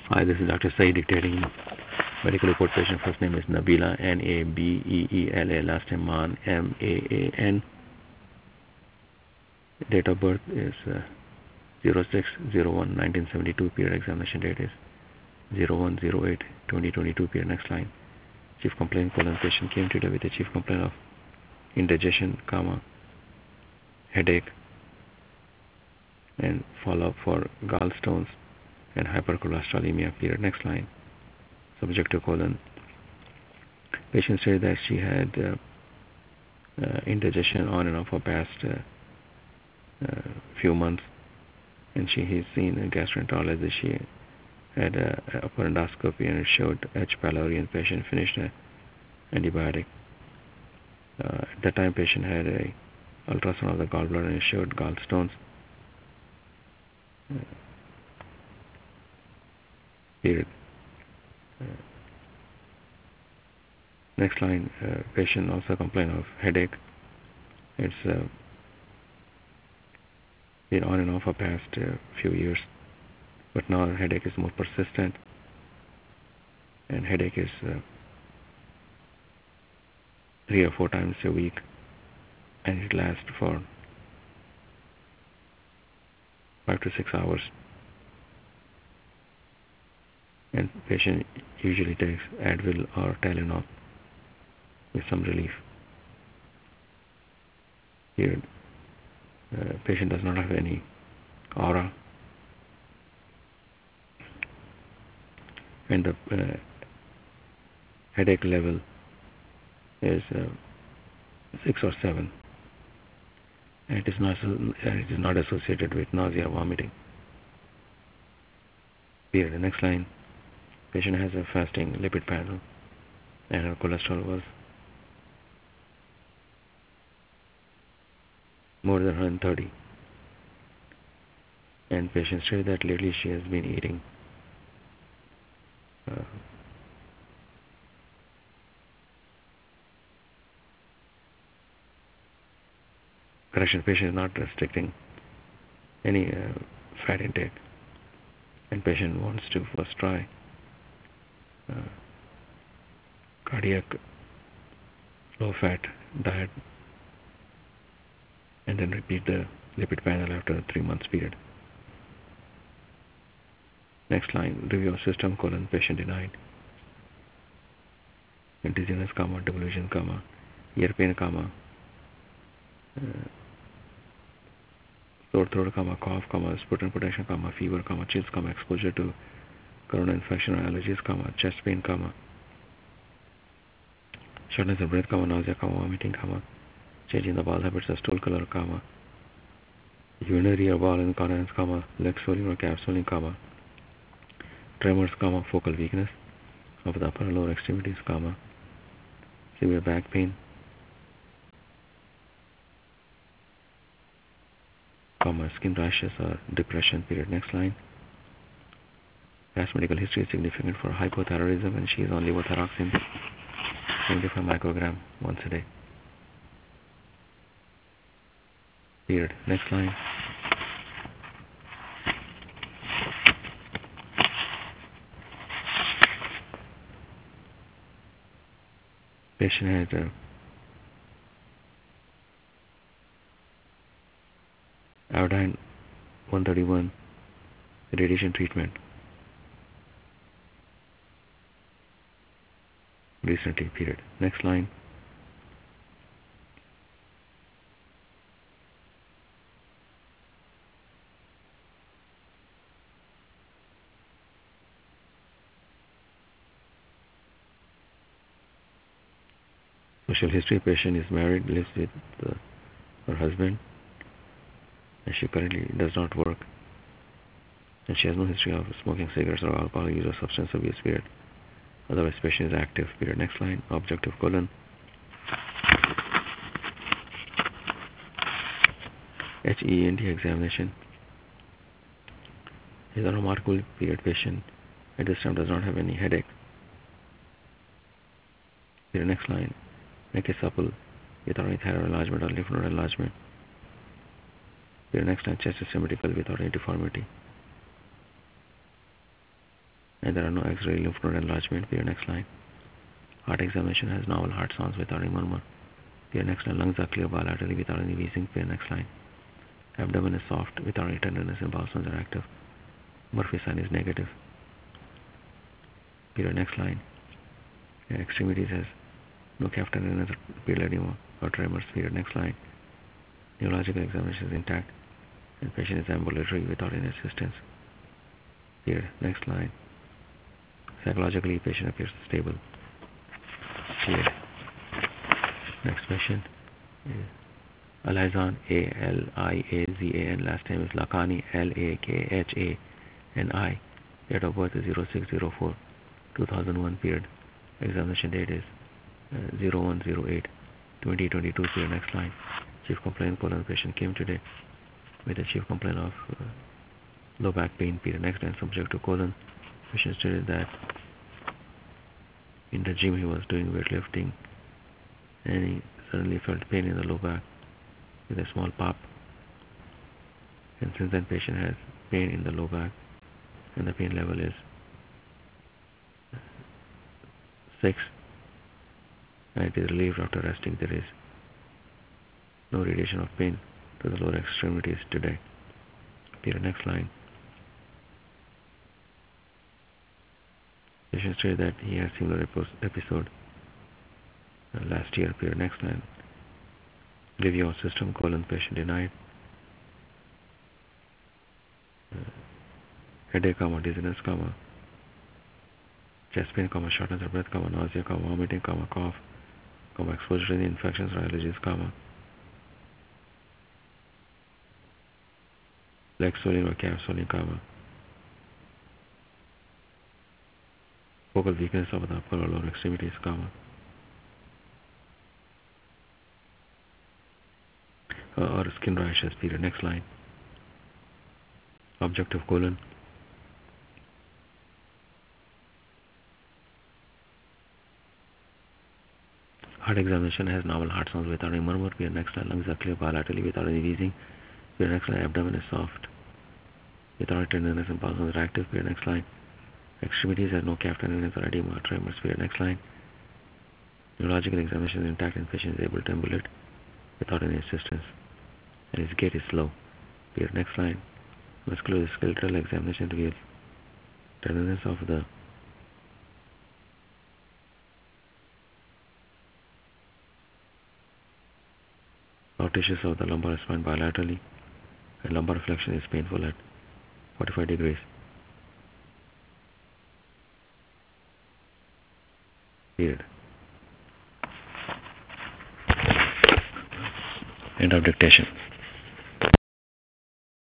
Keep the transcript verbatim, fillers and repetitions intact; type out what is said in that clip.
Hi, this is Doctor Saeed dictating medical report. Patient first name is Nabila, N A B E E L A, last name Man, M A A N. Date of birth is uh, zero six zero one nineteen seventy-two. Period examination date is zero one zero eight twenty twenty-two. Period. Next line. Chief complaint colon patient came today with a chief complaint of indigestion, comma, headache, and follow-up for gallstones and hypercholesterolemia. Period. Next line. Subjective colon. Patient said that she had uh, uh, indigestion on and off for past uh, uh, few months, and she has seen a gastroenterologist. She had a, a upper endoscopy and it showed H. pylori, and patient finished an antibiotic. Uh, at that time, patient had a ultrasound of the gallbladder and it showed gallstones. Uh, period. Uh, next line. Uh, patient also complained of headache. It's uh, been on and off for past uh, few years, but now her headache is more persistent, and headache is uh, three or four times a week, and it lasts for five to six hours. And patient usually takes Advil or Tylenol with some relief. Here, uh, patient does not have any aura, and the uh, headache level is uh, six or seven, and it is not it is not associated with nausea or vomiting. Here, the next line. Patient has a fasting lipid panel, and her cholesterol was more than one hundred thirty. And patient said that lately she has been eating uh, correction. Patient is not restricting any uh, fat intake, and patient wants to first try uh, cardiac low fat diet and then repeat the lipid panel after a three months period. Next line. Review of system colon patient denied. Dizziness, comma, delusion, comma, ear pain, comma, uh, sore throat, comma, cough, comma, sputum protection, comma, fever, comma, chills, comma, exposure to corona infection or allergies, comma, chest pain, comma, shortness of breath, comma, nausea, comma, vomiting, comma, change in the bowel habits or stool color, comma, urinary or bowel incontinence, comma, leg swelling or calf swelling, comma, tremors, comma, focal weakness of the upper and lower extremities, comma, severe back pain, comma, skin rashes or depression. Period. Next line. Past medical history is significant for hypothyroidism, and she is on levothyroxine seventy-five microgram once a day. Period. Next line. Patient had uh, iodine one thirty-one radiation treatment recently. Period. Next line. Social history. Patient is married, lives with uh, her husband, and she currently does not work, and she has no history of smoking cigarettes or alcohol use or substance abuse. Period. Otherwise, patient is active. Period. Next line. Objective colon. H E N T examination. Is a remarkable period. Patient at this time does not have any headache. Period. Next line. Neck is supple without any thyroid enlargement or lymph node enlargement. Period. Next line. Chest is symmetrical without any deformity. and there are no X-ray lymph node enlargement. Period. Next line. Heart examination has normal heart sounds without any murmur. Period. Next line. Lungs are clear bilaterally without any wheezing. Period. Next line. Abdomen is soft without any tenderness and bowel sounds are active. Murphy sign is negative. Period. Next line. Yeah, extremities has no calf tenderness, period edema or tremors. Period. Next line. Neurological examination is intact and patient is ambulatory without any assistance. Period. Next line. Psychologically, patient appears stable. Period. Next patient is Alhazan, A L I A Z A N. Last name is Lakhani, L A K H A N I. Date of birth is zero six zero four two thousand one. Period. Examination date is uh, zero one zero eight twenty twenty-two. Period. Next line. Chief complaint colon patient came today with a chief complaint of uh, low back pain. Period. Next line. Subject to colon. Patient stated that in the gym he was doing weightlifting and he suddenly felt pain in the low back with a small pop, and since then patient has pain in the low back and the pain level is six and it is relieved after resting. There is no radiation of pain to the lower extremities today. Period. Next line. Patient stated that he had similar episode uh, last year. Period. Next line. Review of system colon patient denied. Uh, headache, comma, dizziness, comma, chest pain, comma, shortness of breath, comma, nausea, comma, vomiting, comma, cough, comma, exposure to the infections or allergies, comma, leg swelling or calf swelling, comma, focal weakness of the upper or lower extremities, comma, uh, or skin rashes. Period. Next line. Objective colon. Heart examination has normal heart sounds without any murmur. Period. Next line. Lungs are clear bilaterally without any wheezing. Period. Next line. Abdomen is soft without any tenderness and bowel sounds are active. Period. Next line. Extremities have no calf tenderness or edema or tremors. Period. Next line. Neurological examination is intact and patient is able to ambulate without any assistance and his gait is slow. Period. Next line. Musculoskeletal examination reveals tenderness of the soft tissues of the lumbar spine bilaterally, and lumbar flexion is painful at forty-five degrees. Period. End of dictation.